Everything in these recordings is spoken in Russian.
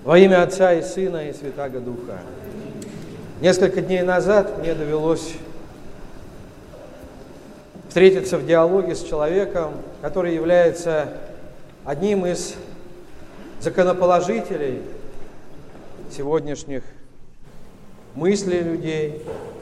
Во имя Отца и Сына и Святаго Духа. Несколько дней назад мне довелось встретиться в диалоге с человеком, который является одним из законоположителей сегодняшних мыслей людей,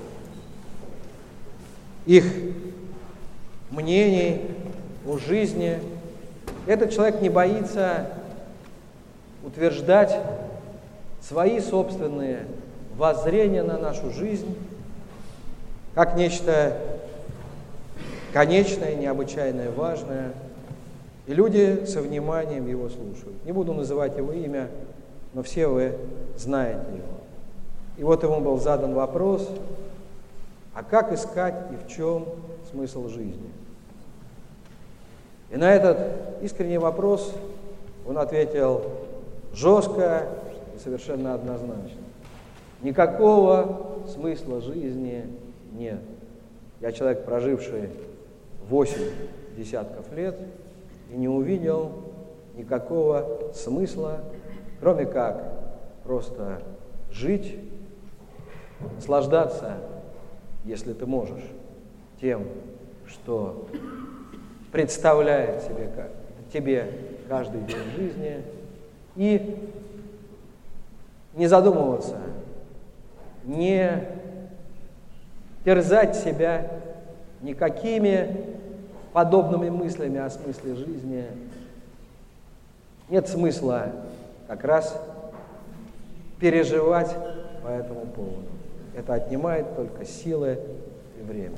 их мнений о жизни. Этот человек не боится утверждать свои собственные воззрения на нашу жизнь как нечто конечное, необычайное, важное. И люди со вниманием его слушают. Не буду называть его имя, но все вы знаете его. И вот ему был задан вопрос: а как искать и в чем смысл жизни? И на этот искренний вопрос он ответил жестко и совершенно однозначно: никакого смысла жизни нет. Я человек, проживший 8 десятков лет, и не увидел никакого смысла, кроме как просто жить, наслаждаться, если ты можешь, тем, что представляет тебе каждый день жизни, и не задумываться, не терзать себя никакими подобными мыслями о смысле жизни. Нет смысла как раз переживать по этому поводу. Это отнимает только силы и время.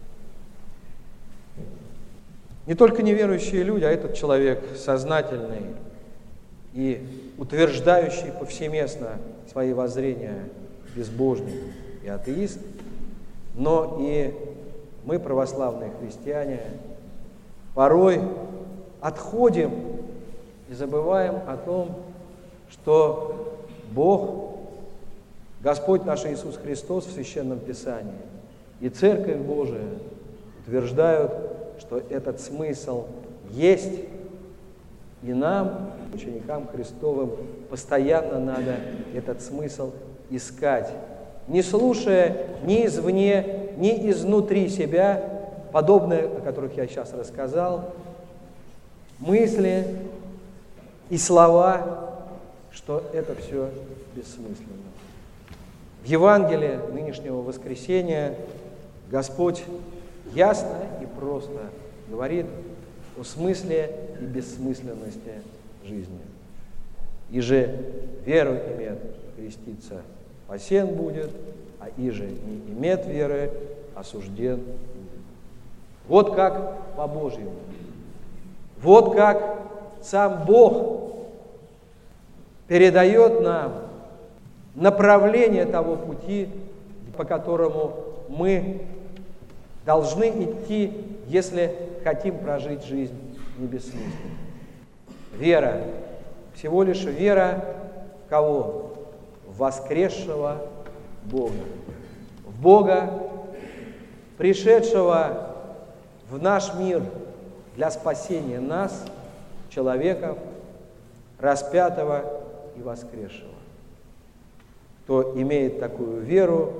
Не только неверующие люди, а этот человек сознательный и утверждающий повсеместно свои воззрения безбожник и атеист, но и мы, православные христиане, порой отходим и забываем о том, что Бог, Господь наш Иисус Христос в Священном Писании и Церковь Божия утверждают, что этот смысл есть, и нам, ученикам Христовым, постоянно надо этот смысл искать, не слушая ни извне, ни изнутри себя, подобные, о которых я сейчас рассказал, мысли и слова, что это все бессмысленно. В Евангелии нынешнего воскресения Господь ясно и просто говорит о смысле и бессмысленности жизни. Иже веру имеет, креститься спасен будет, а иже не имеет веры, осужден будет. Вот как по-божьему. Вот как сам Бог передает нам направление того пути, по которому мы должны идти, если хотим прожить жизнь не бессмысленно. Вера, всего лишь вера в кого? В воскресшего Бога. В Бога, пришедшего в наш мир для спасения нас, человеков, распятого и воскресшего. Кто имеет такую веру,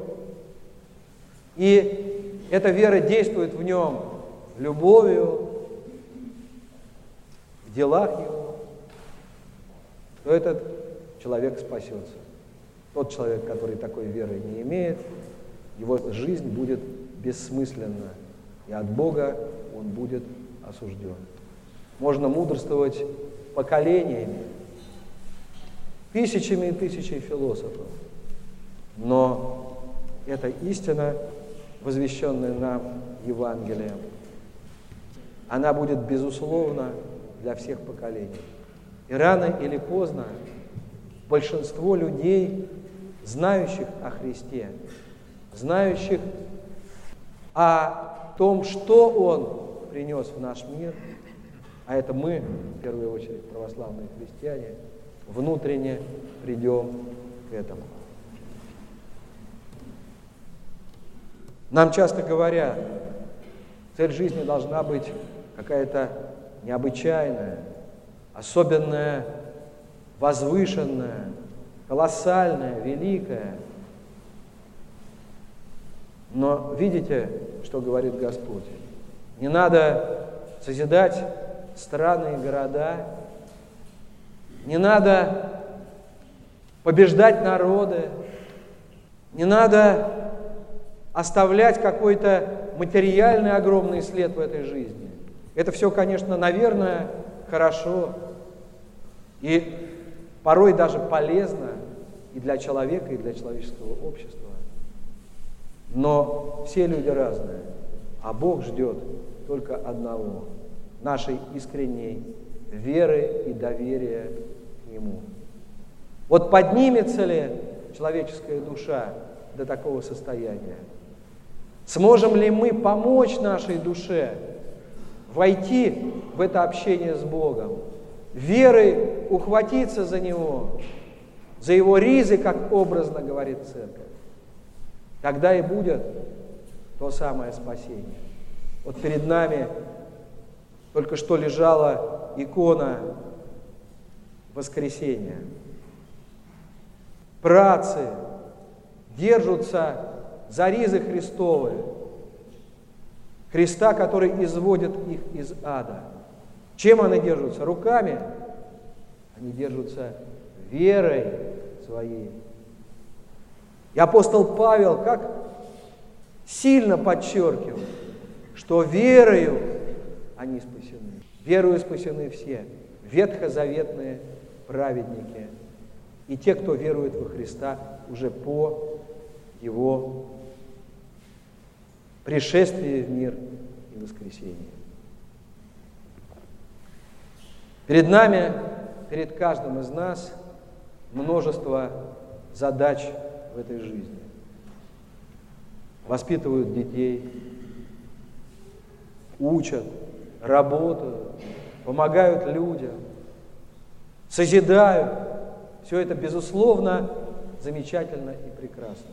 и эта вера действует в нем любовью, в делах его, то этот человек спасется. Тот человек, который такой веры не имеет, его жизнь будет бессмысленна, и от Бога он будет осужден. Можно мудрствовать поколениями, тысячами и тысячами философов, но эта истина, возвещенная нам Евангелием, она будет безусловна для всех поколений. И рано или поздно большинство людей, знающих о Христе, знающих о том, что Он принес в наш мир, а это мы, в первую очередь, православные христиане, внутренне придем к этому. Нам часто говорят, цель жизни должна быть какая-то необычайная, особенная, возвышенная, колоссальное, великое. Но видите, что говорит Господь? Не надо созидать страны и города, не надо побеждать народы, не надо оставлять какой-то материальный огромный след в этой жизни. Это все, конечно, наверное, хорошо и порой даже полезно и для человека, и для человеческого общества. Но все люди разные, а Бог ждет только одного – нашей искренней веры и доверия к Нему. Вот поднимется ли человеческая душа до такого состояния? Сможем ли мы помочь нашей душе войти в это общение с Богом, верой ухватиться за Него, за Его ризы, как образно говорит Церковь? Тогда и будет то самое спасение. Вот перед нами только что лежала икона воскресения. Праотцы держатся за ризы Христовы, Христа, который изводит их из ада. Чем они держатся? Руками? Они держатся верой своей. И апостол Павел как сильно подчеркивал, что верою они спасены. Верою спасены все, ветхозаветные праведники и те, кто верует во Христа уже по Его пришествии в мир и воскресении. Перед нами, перед каждым из нас множество задач в этой жизни. Воспитывают детей, учат, работают, помогают людям, созидают. Все это, безусловно, замечательно и прекрасно.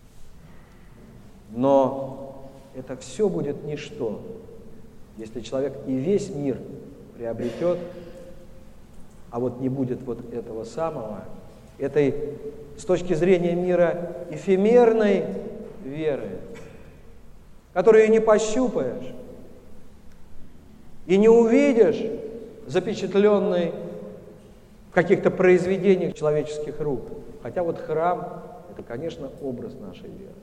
Но это все будет ничто, если человек и весь мир приобретет, а вот не будет вот этого самого, этой, с точки зрения мира, эфемерной веры, которую не пощупаешь и не увидишь, запечатленной в каких-то произведениях человеческих рук. Хотя вот храм – это, конечно, образ нашей веры.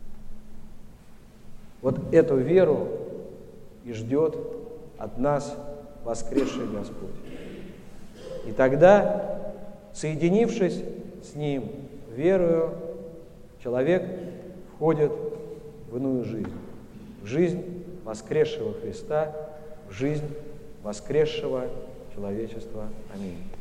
Вот эту веру и ждет от нас воскресший Господь. И тогда, соединившись с Ним верою, человек входит в иную жизнь. В жизнь воскресшего Христа, в жизнь воскресшего человечества. Аминь.